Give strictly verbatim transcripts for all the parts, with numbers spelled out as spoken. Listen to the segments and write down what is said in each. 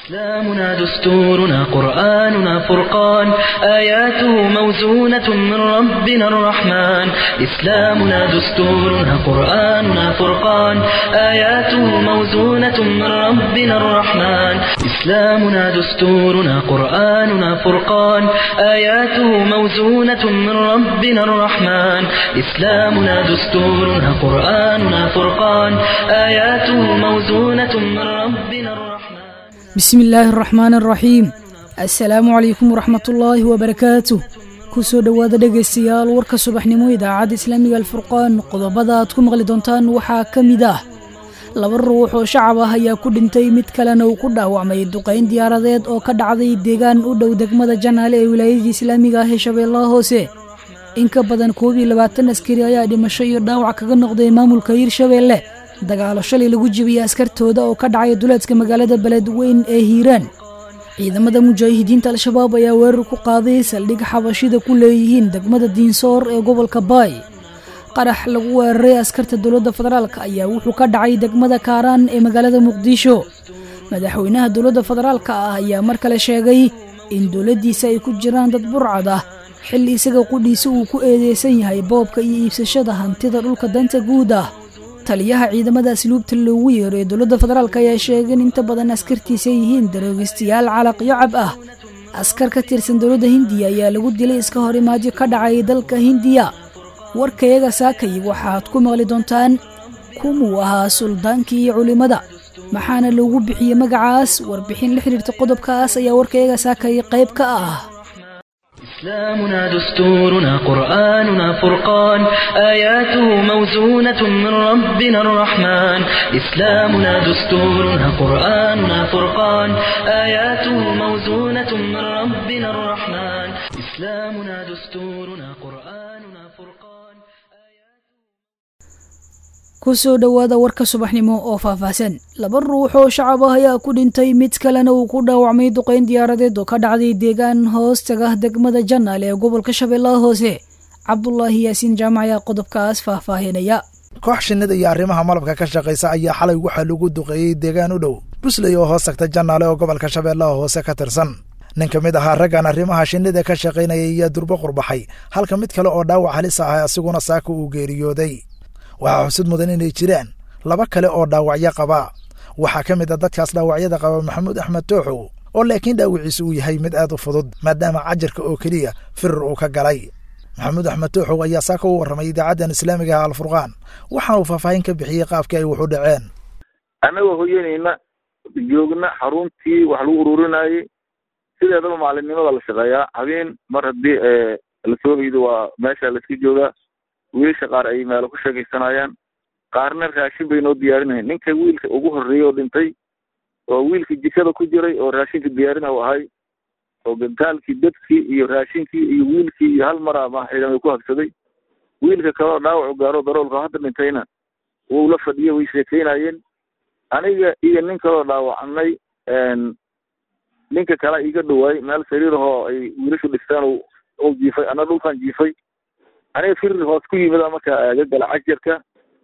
إسلامنا دستورنا قرآننا فرقان آياته موزونة من ربنا الرحمن إسلامنا دستورنا قرآننا فرقان آياته موزونة من ربنا الرحمن إسلامنا دستورنا قرآننا فرقان آياته موزونة من ربنا الرحمن إسلامنا دستورنا قرآننا فرقان آياته موزونة من ربنا الرحمن بسم الله الرحمن الرحيم السلام عليكم ورحمة الله وبركاته كسو دوادا dhegeystayaal warka subaxnimo idaacada islaamiga alfurqaan qodobada aad ku maqli doontaan waxa kamid ah laba ruux oo shacab ah ayaa ku dhintay mid kalena uu ku dhaawacmay duqeyn diyaaradeed oo ka dhacday deegaan u dhow degmada Janaale ee wilaayada islaamiga ah ee Shabeellaha Hoose in ka badan koob iyo labaatan askari ayaa dhimasho iyo dhaawac kaga noqday maamulka Hirshabeelle dagaalo shalay lagu jibiyay askartooda oo ka dhacay duleedka magaalada Beledweyne ee Hiiraan ciidamada mujaahidiinta al-shabaab ayaa weerar ku qaaday saldhig xabashida ku leeyihiin degmada Diinsoor ee gobolka Baay qarax lagu weeraray askarta dowladda federaalka ayaa wuxuu ka dhacay degmada Kaaraan ee magaalada Muqdisho madaxweynaha dowladda federaalka ah ayaa mar kale sheegay in dowladdiisa ay ku jiraan dad burcad ah xilli isaga qudhiisa uu ku eedeysan yahay boobka iyo iibsashada hantida dhulka danta guud ah taliyaha ciidamada asluubta loogu yeeray dowladda federaalka ayaa sheegay in inta badan askartiisa yihiin daroogistayaal calaq iyo cab ah askar ka tirsan dowladda Hindiya ayaa lagu dilay iska hor imaadyo ka dhacay dalka Hindiya warkayaga saakay waxaad ku maqli doontaan kumuu ahaa suldaankii culimada maxaana loogu bixiyay magacaas warbixin la xiriirta qodobkaas ayaa warkayaga saakay qayb ka ah إسلامنا دستورنا قرآننا فرقان آياته موزونة من ربنا الرحمن إسلامنا دستورنا قرآننا فرقان آياته موزونة من ربنا الرحمن إسلامنا دستورنا قرآننا فرقان kusoo dhawaada warka subaxnimo oo faahfaahsan laba ruux oo shacab ah ayaa ku dhintay mid kalena uu ku dhaawacmay duqeyn diyaaradeed oo ka dhacday deegaan hoostaga degmada Janaale ee gobolka Shabeellaha Hoose Cabdullaahi Yaasiin Jaamac ayaa qodobkaas faahfaahinaya koox shinnida iyo arrimaha malabka ka shaqeysa ayaa xalay waxa lagu duqeeyay deegaan u dhow Busley oo hoostagta Janaale oo gobolka Shabeellaha Hoose ka tirsan nin ka mid ah raggan arrimaha shinnida ka shaqeynaya iyo durba qurbaxay halka mid kale oo dhaawac halis ah asiguna saaka uu geeriyooday waxaa xusud mudan inay jiraan laba kale oo dhaawacyo qaba waxaa ka mid ah dadkaas dhaawacyada qaba Maxamuud Axmed Tooxow oo laakiin dhaawiciisu uu yahay mid aad u fudud maadaama cajarka oo kaliya firir uu ka galay Maxamuud Axmed Tooxow ayaa saaka u warramay idaacadda islaamiga al-Furqaan waxa uu faahfaahin ka bixiyay qaabkii ay wax u dhaceen anaga hooyanayna joogna xaruntii wax lagu ururinayay sideedaba maalinimada la shaqeeyaa habeen mar haddii la soo hiido waa meesha la iska joogaa wiilka qaar ay meel ku sheegaysanayaan qaarna raashin bay noo diyaarinayeen ninka wiilka ugu horeeyay oo dhintay oo wiilka jikada ku jiray oo raashinka diyaarinayo ahay oo gantaalkii dadkii iyo raashinkii iyo wiilkii iyo hal mar ama ciidan ku habsaday wiilka kale dhaawac gaaro daroolka hadda dhintayna uu la fadhiyay way sheekeynayeen aniga iyo nin kale dhaawacnay een ninka kale iga dhawaay meel sariir oo ay wiilashu dhistaan oo jiifay ana dhulkan jiifay أنا في الهوسكي بدأ مكة جد العجرك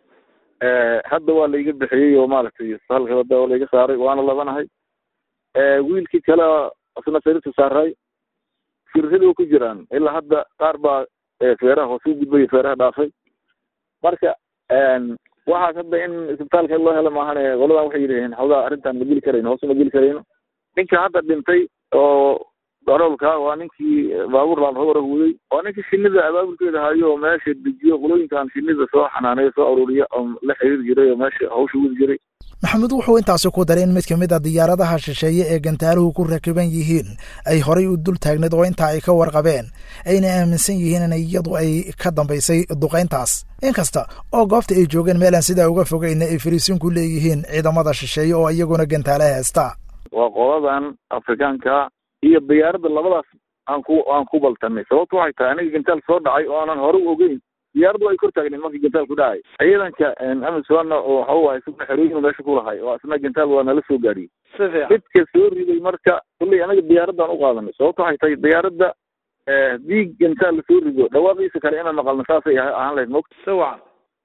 هذا هو اللي يجيب حيي ومالتي صار هذا هو اللي يجي صار وأنا الله بنا هاي ويل كي كلا أصلا سيرت صار هاي في الهدوء كجيران إلا هذا قاربة فيره وسوق بي فيره دافي مركا واحد هذا إن سبتالك الله لما هنا والله وحيرين هذا أردت مجيل كرين هو مجيل كرين إنك هذا بنتي أو daroolka waa ninkii baabuur laan hore huuday waa ninkii shinnida abaabulkeeda hayo meesha dejiyo qolooyinkan shinnida soo xanaaneeyo soo ururiya oo la xiriir jiray meesha hawsha wadi jiray Maxamed wuxuu intaas ku daray in mid ka mid ah diyaaradaha shisheeye ee gantaaluhu ku rakiban yihiin ay horay u dul taagneed oo inta ay ka warqabeen ayna aaminsan yihiin in iyadu ay ka dambeysay duqeyntaas inkasta oo goobta ay joogeen meel aan sida uga fogeyn ay fariisin ku leeyihiin ciidamada shisheeye oo iyaguna gantaalaha haysta waa qoladan Afrikaanka iyo diyaaradda labadaas aan ku aan ku baltanay sababtoo ay tahay aniga gantaal soo dhacay oo aanan hore u ogeyn diyaaraddu ay kor taagneen markii gantaal ku dhacay ciidanka Amazon oo waxa uu ahaa saddex xerooyin meesha ku lahay oo asna gantaal waa nala soo gaariyay sidka soo riday marka kulli aniga diyaaraddan u qaadanay sababtoo ay tahay diyaaradda diig gantaal soo rido dhawaaqiisa kale inaan maqalno saasay ahaan lahayd moogta sawac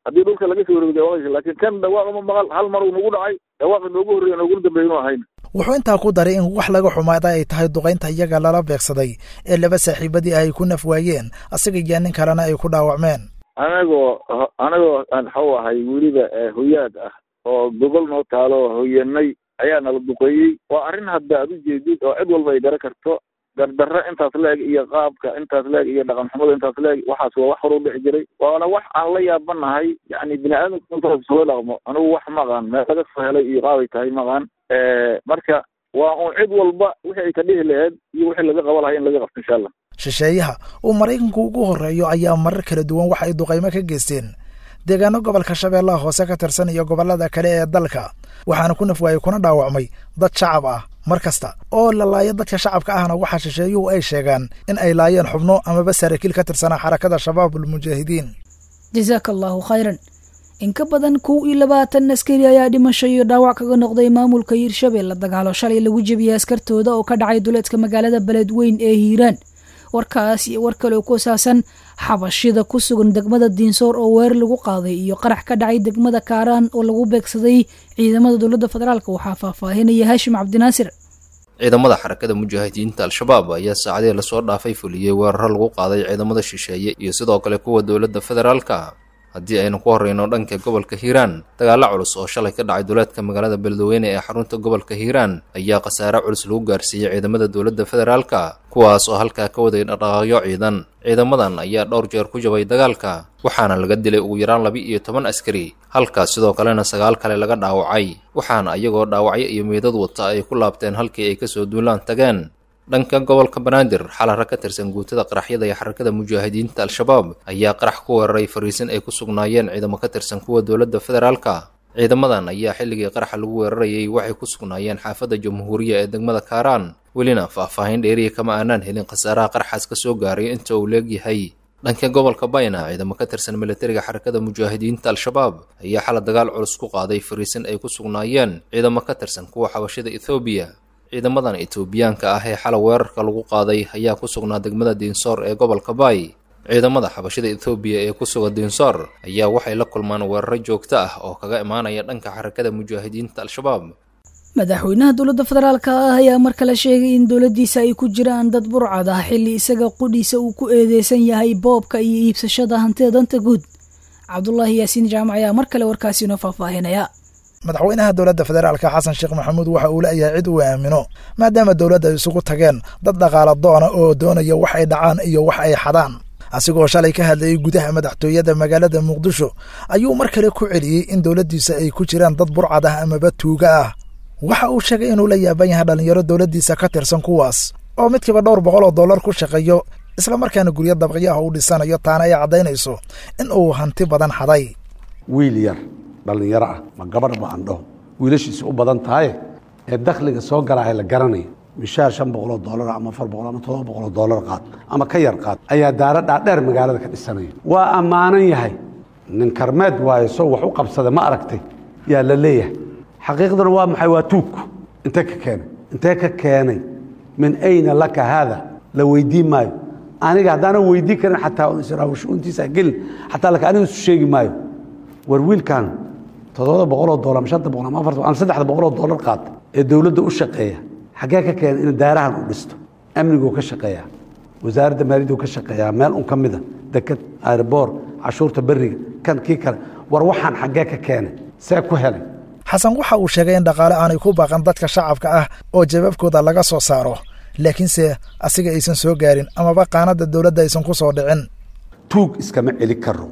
haddii dhulka laga soo wareegay dhawaaqaysa laakiin kan dhawaaqa ma maqal hal mar uu nagu dhacay dhawaaqa noogu horreeya noogu dambeeyay inuu ahayn wuxuu intaa ku daray in wax laga xumaada ay tahay duqaynta iyaga lala beegsaday ee laba saaxiibadii ay ku naf waayeen asiga iyo nin kalena ay ku dhaawacmeen anagoo anagoo aan xaw ahay weliba hoyaad ah oo gogol noo taalo hoyanay ayaa nala duqeeyey waa arrin hadda aad u jeedid oo cid walba ay garan karto gardarro intaas leeg iyo qaabka intaas leeg iyo dhaqan xumada intaas leeg waxaas waa wax hor u dhici jiray waana wax aan la yaabanahay yacni bini aadamka intaas soo dhaqmo anigu wax maqaan meel laga soo helay iyo qaabay tahay maqaan marka waa uun cid walba wixii ay ka dhihi lahayd iyo wixii laga qaba lahay in laga qabto insha allah shisheeyaha uu maraykanku ugu horreeyo ayaa marar kala duwan wax ay duqaymo ka geysteen deegaano gobolka shabeellaha hoose ka tirsan iyo gobollada kale ee dalka waxaana ku naf waayey kuna dhaawacmay dad shacab ah mar kasta oo la laayo dadka shacabka ahna waxaa shisheeyuhu ay sheegaan in ay laayeen xubno amaba saraakiil ka tirsanaa xarakada shabaabul mujaahidiin jazaaka allahu khayran in ka badan kow iyo labaatan askari ayaa dhimasho iyo dhaawac kaga noqday maamulka hiirshabelle dagaalo shalay lagu jebiyey askartooda oo ka dhacay duleedka magaalada beledweyn ee hiiraan warkaas iyo war kale oo ku saabsan xabashida ku sugan degmada diinsoor oo weer lagu qaaday iyo qarax ka dhacay degmada kaaraan oo lagu beegsaday ciidamada dowladda federaalka waxaa faahfaahinaya haashim cabdinaasir ciidamada xarakada mujaahidiinta al-shabaab ayaa saacadii lasoo dhaafay fuliyey weeraro lagu qaaday ciidamada shisheeye iyo sidoo kale kuwa dowladda federaalka haddii aynu ku horreyno dhanka gobolka hiiraan dagaalo culus oo shalay ka dhacay duleedka magaalada beledweyne ee xarunta gobolka hiiraan ayaa khasaare culus lagu gaarsiiyey ciidamada dowladda federaalka kuwaas oo halkaa ka waday dhaqaaqyo ciidan ciidamadan ayaa dhowr jeer ku jabay dagaalka waxaana laga dilay ugu yaraan laba iyo toban askari halkaas sidoo kalena sagaal kale laga dhaawacay waxaana iyagoo dhaawacyo iyo meydad wata ay ku laabteen halkii ay kasoo duulaan tageen dhanka gobolka banaadir xalara ka tirsan guutada qaraxyada ee xarakada mujaahidiinta al-shabaab ayaa qarax ku weeraray fariisin ay ku sugnaayeen ciidamo ka tirsan kuwa dowladda federaalka ciidamadan ayaa xilligii qaraxa lagu weerarayay waxay ku sugnaayeen xaafadda jamhuuriya ee degmada kaaraan welina faahfaahin dheeriya kama aanaan helin khasaaraha qaraxaas ka soo gaaray inta uu leegyahay dhanka gobolka bayna ciidamo ka tirsan militariga xarakada mujaahidiinta al-shabaab ayaa xala dagaal culus ku qaaday fariisin ay ku sugnaayeen ciidamo ka tirsan kuwa xabashida ethoobiya ciidamadan etoobiyaanka ah ee xala weerarka lagu qaaday ayaa ku sugnaa degmada diinsoor ee gobolka baay ciidamada xabashida ethoobiya ee ku sugan diinsoor ayaa waxay la kulmaan weeraro joogto ah oo kaga imaanaya dhanka xarakada mujaahidiinta al-shabaab madaxweynaha dowladda federaalka ah ayaa mar kale sheegay in dowladdiisa ay ku jiraan dad burcad ah xilli isaga qudhiisa uu ku eedeysan yahay boobka iyo iibsashada hantida danta guud cabdulaahi yaasiin jaamac ayaa mar kale warkaasi inoo faahfaahinaya madaxweynaha dowladda federaalka xasan sheekh maxamuud waxa uu leeyahay cid uu aamino maadaama dowladda ay isugu tageen dad dhaqaala doona oo doonaya wax ay dhacaan iyo wax ay xadaan asigoo shalay ka hadlayay gudaha madaxtooyada magaalada muqdisho ayuu mar kale ku celiyey in dowladdiisa ay ku jiraan dad burcad ah amaba tuuga ah waxa uu sheegay inuu la yaaban yahay dhallinyaro dowladdiisa ka tirsan kuwaas oo midkiiba dhowr boqol oo dollar ku shaqeeyo isla markaana guryo dabaqyaha uu dhisanayo taana ay caddaynayso in uu hanti badan xaday wiil yar dhallinyaro ah ma gabadh ba aan dhaho wiilashiisi u badan tahay ee dakhliga soo galaahay la garanayo mishaar shan boqoloo dollar ama afar boqol ama todoba boqoloo dollar qaad ama ka yar qaad ayaa daara dhaadheer magaalada ka dhisanaya waa ammaanan yahay nin karmeed waayo soo wax u qabsada ma aragtay yaa la leeyahay xaqiiqdana waa maxay waa tuug intee ka keenay intee ka keenay min ayna laka haada la weydiin maayo aniga haddaanan weydiin karin xataa israawashuuntiisa gelin xataa laka aniga isu sheegi maayo war wiilkan toddoba boqoloo dollar ama shanta boqol ama afarta ama saddexda boqoloo dollar qaata ee dowladda u shaqeeya xaggee ka keenay in daarahan u dhisto amniguu ka shaqeeyaa wasaaradda maaliyaddu ka shaqeeyaa meel un ka mida deked airboor cashuurta beriga kan kii kale war waxaan xaggee ka keenay see ku helay xasan waxa uu sheegay in dhaqaale aanay ku baaqan dadka shacabka ah oo jawaabkooda laga soo saaro laakiinse asiga aysan soo gaarin amaba qaanada dowladda aysan ku soo dhicin tuug iskama celi karo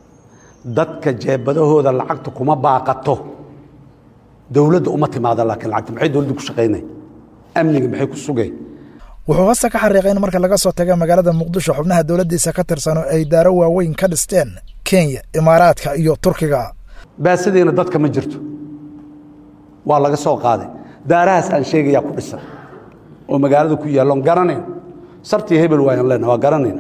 dadka jeebadahooda lacagta kuma baaqato dowladda uma timaada laakiin lacagta maxay dowladda ku shaqaynay amniga maxay ku sugay wuxuu hase ka xariiqay in marka laga soo taga magaalada muqdisho xubnaha dowladdiisa ka tirsan oo ay daaro waaweyn ka dhisteen kenya imaaraadka iyo turkiga baasadiina dadka ma jirto waa laga soo qaaday daarahaas aan sheegayaa ku dhisan oo magaalada ku yaalloon garanayno sartii hebel waayaan leenaha waa garanayna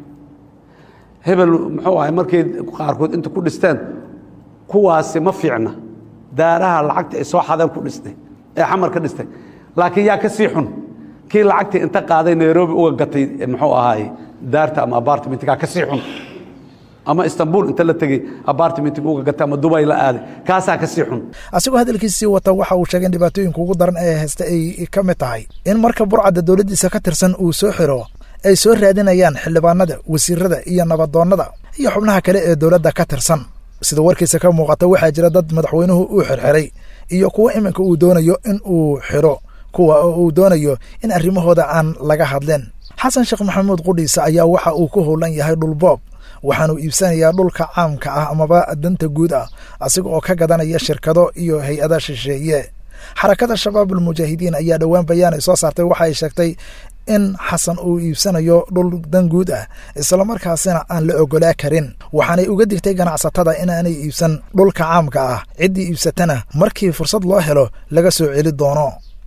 hebel muxuu ahay markay qaarkood inta ku dhisteen kuwaasi ma fiicna daaraha lacagta ay soo xadeen ku dhistay ee xamar ka dhistay laakiin yaa ka sii xun kii lacagtii inta qaaday nairobi uga gatay muxuu ahaay daarta ama apartmentkaa ka sii xun ama istanbul inta la tegey apartmentiga uga gatay ama dubay la aaday kaasaa ka sii xun asigoo hadalkiisii wata waxa uu sheegay in dhibaatooyinka ugu daran ee haysta ay ka mid tahay in marka burcadda dowladdiisa ka tirsan uu soo xiro ay soo raadinayaan xildhibaanada wasiirada iyo nabadoonnada iyo xubnaha kale ee dowladda ka tirsan sida warkiisa ka muuqata waxaa jira dad madaxweynuhu uu xirxiray iyo kuwa iminka uu doonayo in uu xiro kuwa oo uu doonayo in arrimahooda aan laga hadleen xasan sheekh maxamuud qudhiisa ayaa waxa uu ku howlan yahay dhulboob waxaanu iibsanayaa dhulka caamka ah amaba danta guud ah asiga oo ka gadanaya shirkado iyo hay-ada shisheeye xarakada shabaabul mujaahidiin ayaa dhowaan bayaan ay soo saartay waxa ay sheegtay in xasan uu iibsanayo dhul dan guud ah islamarkaasina aan la ogolaa karin waxaanay uga digtay ganacsatada inaanay iibsan dhulka caamka ah ciddii iibsatana markii fursad loo helo laga soo celi doono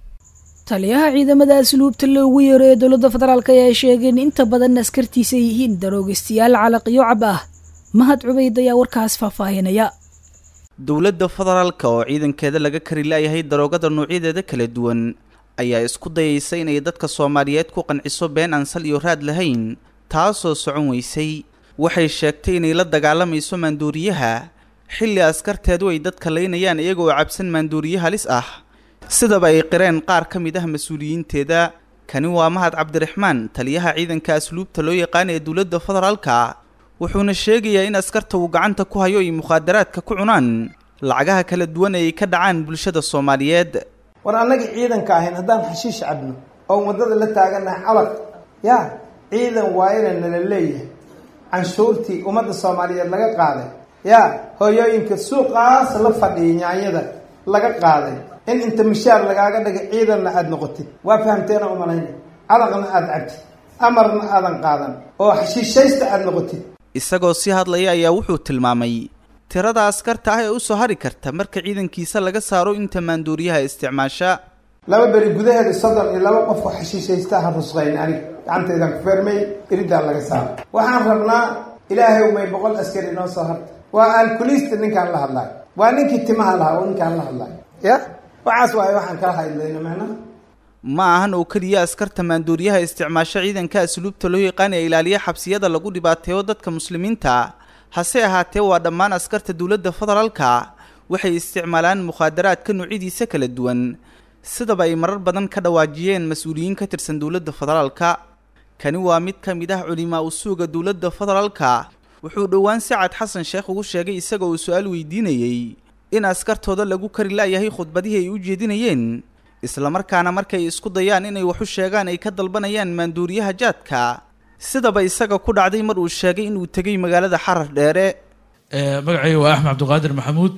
taliyaha ciidamada asluubta loogu yeero ee dowladda federaalk ayaa sheegeen inta badan askartiisa yihiin daroogistayaal calaqiyo cab ah mahad cubayd ayaa warkaas faahfaahinaya dowladda federaalka oo ciidankeeda laga kari laayahay daroogada noocyadeeda kala duwan ayaa isku dayaysa inay dadka soomaaliyeed ku qanciso been aan sal iyo raad lahayn taasoo socon weysay waxay sheegtay inay la dagaalamayso maanduuriyaha xilli askarteedu ay dadka laynayaan iyaga oo cabsan maanduuriye halis ah sidaba ay qireen qaar ka mid ah mas-uuliyiinteeda kani waa mahad cabdiraxmaan taliyaha ciidanka asluubta loo yaqaan ee dowladda federaalka wuxuuna sheegayaa in askarta uu gacanta ku hayo ay mukhaadaraadka ku cunaan lacagaha kala duwan ay ka dhacaan bulshada soomaaliyeed war annaga ciidanka ahayn haddaan xashiish cabno oo waddada la taaganahay calag yaa ciidan waayana nala leeyahay canshuurtii ummadda soomaaliyeed laga qaaday yaa hooyooyinka suuqaas la fadhiyay nyaanyada laga qaaday in inta mishaar lagaaga dhigay ciidanna aada noqotid waa fahamteena u malayna calaqna aada cabtid amarna aadan qaadan oo xashiishaysta aada noqotid isagoo si hadlaya ayaa wuxuu tilmaamay tirada askarta ah ee u soo hari karta marka ciidankiisa laga saaro inta maanduuriyaha isticmaasha laba beri gudaheeda soddon iyo laba qof oo xashiishaysta ha rusqayn aniga gacantaydan ku feermay iridaa laga saaro waxaan rabnaa ilaahay umay boqol askari noo soo harta waa alkulista ninkaan la hadlayo waa ninkii timaha lahaa oo ninkaan la hadlayo ya waxaas waaye waxaan kala hadlayna macnaha ma ahan oo keliya askarta maanduuriyaha isticmaasho ciidanka asluubta loo yaqaan ee ilaaliya xabsiyada lagu dhibaateeyo dadka muslimiinta hase ahaatee waa dhammaan askarta dowladda federaalka waxay isticmaalaan mukhaadaraadka noocyadiisa kala duwan sidaba ay marar badan ka dhawaajiyeen mas-uuliyiin ka tirsan dowladda federaalka kani waa mid ka mid ah culimaa usuuga dowladda federaalka wuxuu dhowaan sacad xasan sheekh ugu sheegay isaga uu su-aal weydiinayey in askartooda lagu kari laayahay khudbadihii ay u jeedinayeen islamarkaana markay isku dayaan inay waxu sheegaan ay ka dalbanayaan maanduuriyaha jaadka sidaba isaga ku dhacday mar uu sheegay inuu tegay magaalada xarar dheere magacayga waa axmed cabdiqaadir maxamuud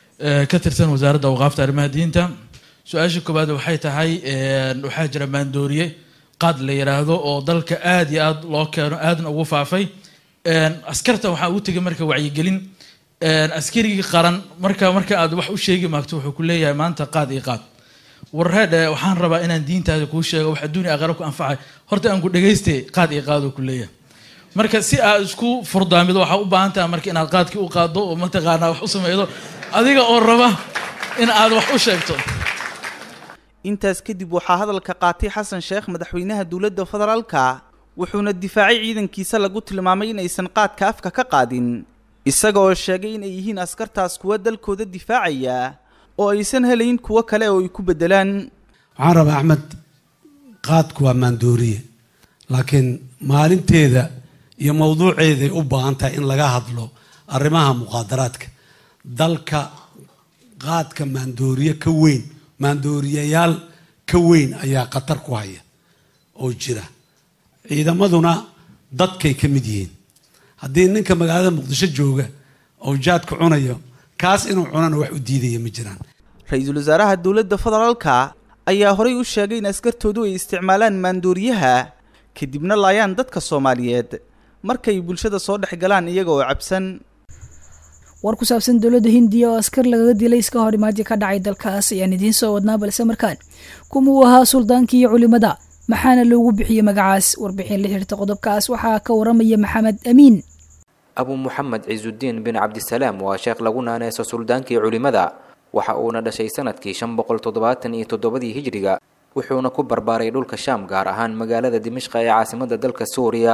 ka tirsan wasaaradda awqaafta arrimaha diinta su-aasha koowaad waxay tahay waxaa jira maandooriye qaad la yidhaahdo oo dalka aada iyo aada loo keeno aadna ugu faafay askarta waxaa ugu tegay marka wacyigelin askarigii qaran marka marka aad wax u sheegi maagto wuxuu ku leeyahay maanta qaad iyo qaad warreedhe waxaan rabaa inaan diintaada kuu sheego wax adduunya aqara ku anfacay horta aan ku dhagaystay qaad iyo qaadoo ku leeyahay marka si aad isku furdaamido waxaa u baahan tahay marka inaad qaadkii u qaaddo oo mataqaanaa wax u sameydo adiga oo raba in aad wax u sheegto intaas kadib waxaa hadalka qaatay xasan sheekh madaxweynaha dowladda federaalka wuxuuna difaacay ciidankiisa lagu tilmaamay in aysan qaadka afka ka qaadin isaga oo sheegay in ay yihiin askartaas kuwa dalkooda difaacaya oo aysan helayn kuwo kale oo ay ku bedelaan waxaan rabaa axmed qaadku waa maandooriye laakiin maalinteeda iyo mawduuceeday u baahan tahay in laga hadlo arrimaha muqaadaraadka dalka qaadka maandooriye ka weyn maandooriyayaal ka weyn ayaa khatar ku haya oo jira ciidamaduna dadkay ka mid yihiin haddii ninka magaalada muqdisho jooga oo jaadka cunayo kaas inuu cunana wax u diidaya ma jiraan ra-iisul wasaaraha dowladda federaalka ayaa horay u sheegay in askartoodu ay isticmaalaan maandooriyaha kadibna laayaan dadka soomaaliyeed markay bulshada soo dhex galaan iyaga oo cabsan war ku saabsan dowladda hindiya oo askar lagaga dilay iska hor imaadii ka dhacay dalkaas ayaan idiin soo wadnaa balse markaan kumuu ahaa suldaankii iyo culimada maxaana loogu bixiyey magacaas warbixin la xirta qodobkaas waxaa ka waramaya maxamed amiin abu muxamed ciisudiin bin cabdisalaam waa sheekh lagu naaneyso suldaankii culimada waxa uuna dhashay sanadkii shan boqol toddobaatan iyo toddobadii hijriga wuxuuna ku barbaaray dhulka shaam gaar ahaan magaalada dimashqa ee caasimada dalka suuriya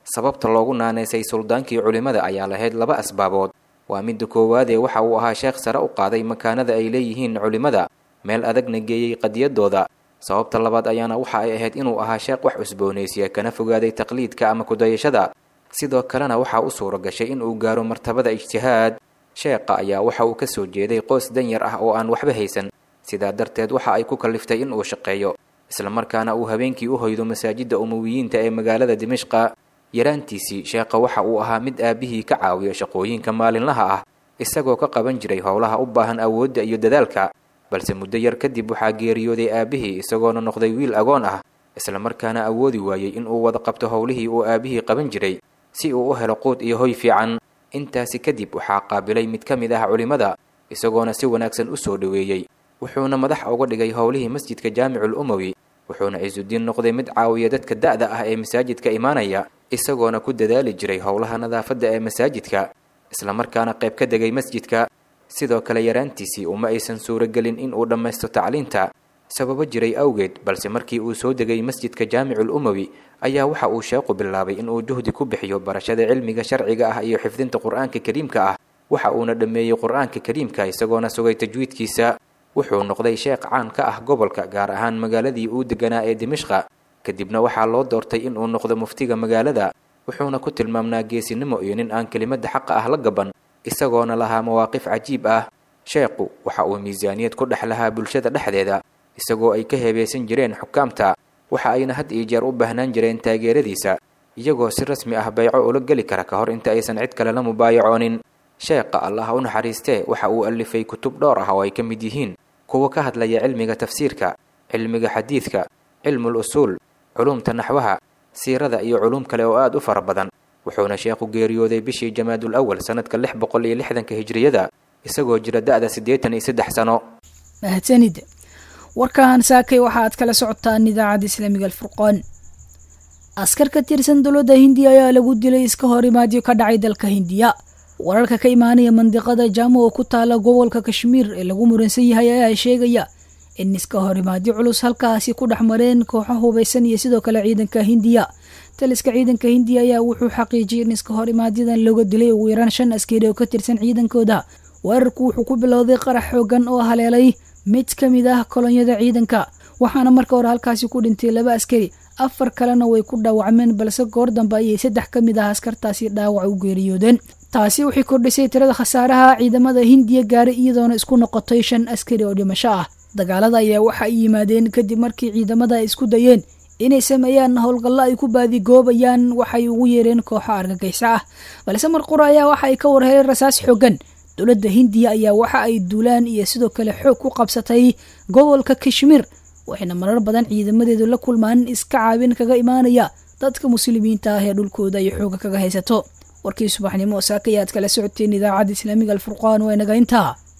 sababta loogu naaneysay suldaankii culimmada ayaa lahayd laba asbaabood. waa midda koowaadee waxa uu ahaa sheekh sare u qaaday makaanada ay leeyihiin culimmada, meel adagna geeyey qadiyadooda. sababta labaad ayaana waxa ay ahayd inuu ahaa sheekh wax cusboonaysiya kana fogaaday taqliidka ama kudayashada, sidoo kalena waxaa u suuro gashay inuu gaaro martabada ijtihaad. sheekha ayaa waxa uu ka soo jeeday qoys danyar ah oo aan waxba haysan, sidaa darteed waxa ay ku kalliftay inuu shaqeeyo, islamarkaana uu habeenkii u hoydo masaajidda umawiyiinta ee magaalada dimashqa. yaraantiisii sheekha waxa uu ahaa mid aabihii ka caawiya shaqooyinka maalinlaha ah, isagoo ka qaban jiray howlaha u baahan awoodda iyo dadaalka. balse muddo yar kadib waxaa geeriyooday aabihii isagoona noqday wiil agoon ah, islamarkaana awoodi waayey inuu wada qabto howlihii uu aabihii qaban jiray si uu u helo quud iyo hoy fiican. intaasi kadib waxaa qaabilay mid ka mid ah culimmada, isagoona si wanaagsan u soo dhoweeyey, wuxuuna madax uga dhigay howlihii masjidka jaamicul umawi. wuxuuna cisudiin noqday mid caawiya dadka da'da ah ee masaajidka imaanaya, isagoona ku dadaali jiray howlaha nadaafadda ee masaajidka, islamarkaana qayb ka degay masjidka. sidoo kale yaraantiisii uma aysan suuragelin in uu dhammaysto tacliinta sababo jiray awgeed, balse markii uu soo degay masjidka jaamicul umawi ayaa waxa uu sheekhu bilaabay inuu juhdi ku bixiyo barashada cilmiga sharciga ah iyo xifdinta qur'aanka kariimka ah. waxa uuna dhammeeyey qur'aanka kariimka isagoona sugay tajwiidkiisa. wuxuu noqday sheekh caan ka ah gobolka, gaar ahaan magaaladii uu deganaa ee dimashqa. kadibna waxaa loo doortay inuu noqdo muftiga magaalada, wuxuuna ku tilmaamnaa geesinimo iyo nin aan kelimadda xaqa ah la gaban, isagoona lahaa mawaaqif cajiib ah. sheekhu waxa uu miisaaniyad ku dhex lahaa bulshada dhexdeeda, isagoo ay ka heebeysan jireen xukaamta, waxa ayna had iyo jeer u baahnaan jireen taageeradiisa, iyagoo si rasmi ah bayco ula geli kara ka hor inta aysan cid kale la mubaayacoonin. sheekha allah u naxariistee waxa uu alifay kutub dhowr ah oo ay ka mid yihiin kuwa ka hadlaya cilmiga tafsiirka, cilmiga xadiidka, cilmul usuul, culumta naxwaha, siirada iyo culum kale oo aad u fara badan. wuxuuna sheekhu geeriyooday bishii jamaadul awal sanadka lix boqol iyo lixdanka hijriyada, isagoo jira da'da siddeetan iyo saddex sano. mahadsanid. warkaan saakay waxa aad kala socotaan idaacadda islaamiga alfurqaan. askar ka tirsan dowladda hindiya ayaa lagu dilay iska horimaadyo ka dhacay dalka hindiya. wararka ka imaanaya mandiqada jaamo oo ku taala gobolka kashmiir ee lagu muransan yahay ayaa sheegaya in iska horimaadyo culus halkaasi ku dhex mareen kooxo hubaysan iyo sidoo kale ciidanka hindiya. taliska ciidanka hindiya ayaa wuxuu xaqiijiyay in iska horimaadyadaan looga dilay ugu yaraan shan askari oo ka tirsan ciidankooda. weerarku wuxuu ku bilowday qarax xoogan oo haleelay mid ka mid ah kolonyada ciidanka, waxaana marka hore halkaasi ku dhintay laba askari, afar kalena way ku dhaawacmeen, balse goor dambe ayay saddex ka mid ah askartaasi dhaawac u geeriyoodeen. taasi waxay kordhisay tirada khasaaraha ciidamada hindiya gaaray iyadoona isku noqotay shan askari oo dhimasho ah. dagaalada ayaa waxa ay yimaadeen kadib markii ciidamada ay isku dayeen inay sameeyaan howlgallo ay ku baadigoobayaan waxay ugu yeereen kooxo argagixisa ah, balse mar qura ayaa waxa ay ka warheleen rasaas xoogan. dowladda hindiya ayaa waxa ay duulaan iyo sidoo kale xoog ku qabsatay gobolka kashmiir, waxayna marar badan ciidamadeedu la kulmaan iska caabin kaga imaanaya dadka muslimiinta ah ee dhulkooda ay xooga kaga haysato. warkii subaxnimo saaka ayaad kala socoteen idaacadda islaamiga alfurqaan waa inaga intaa.